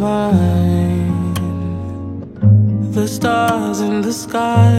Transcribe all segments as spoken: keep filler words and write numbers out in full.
mind. The stars in the sky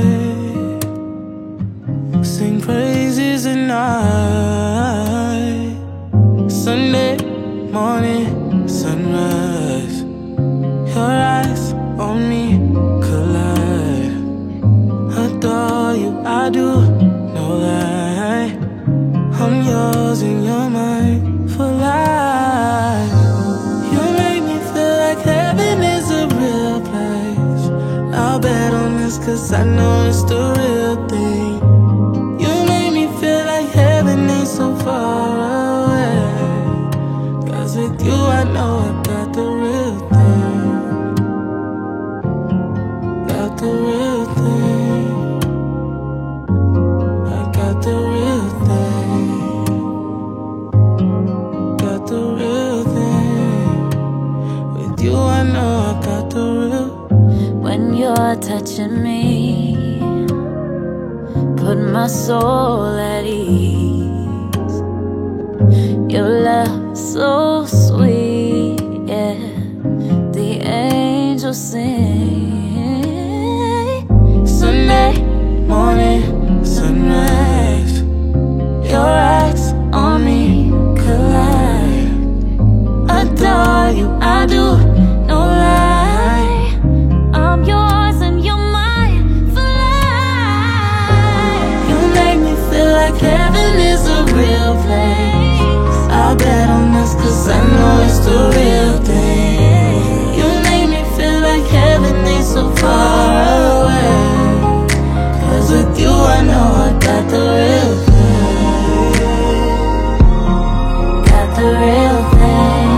sing praises at night. Sunday morning sunrise, your eyes on me collide. Adore you, I do know that I'm yours and you're mine for life. You make me feel like heaven is a real place. I'll bet on this cause I know it's the real thing. You make me feel like heaven ain't so far away, cause with you I know I got the real thing. Got the real thing. I got the real thing. Got the real thing. With you I know I got the real. When you're touching me, put my soul at ease. Your love so sweet, yeah. The angels sing. Sunday morning sunrise, your eyes on me collide. Adore you, I do no lie. I'm yours and you're mine for life. You make me feel like heaven is a real place. I'll bet on this cause I know it's the real thing. You make me feel like heaven ain't so far away, cause with you I know I got the real thing. Got the real thing.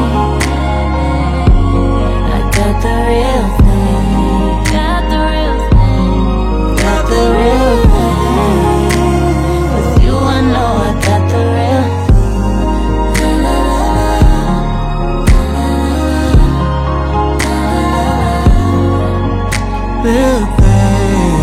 I got the real thing. Got the real thing. Got the real thing. With you I know I got the real. Real thing.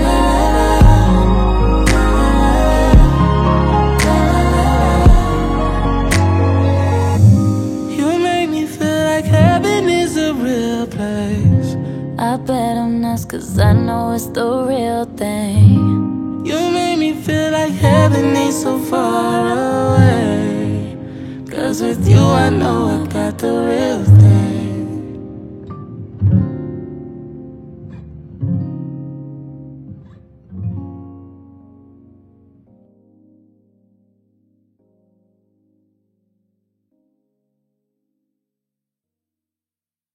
You make me feel like heaven is a real place. I bet on us cause I know it's the real thing. You make me feel like heaven ain't so far away, cause with you I know I got the real thing.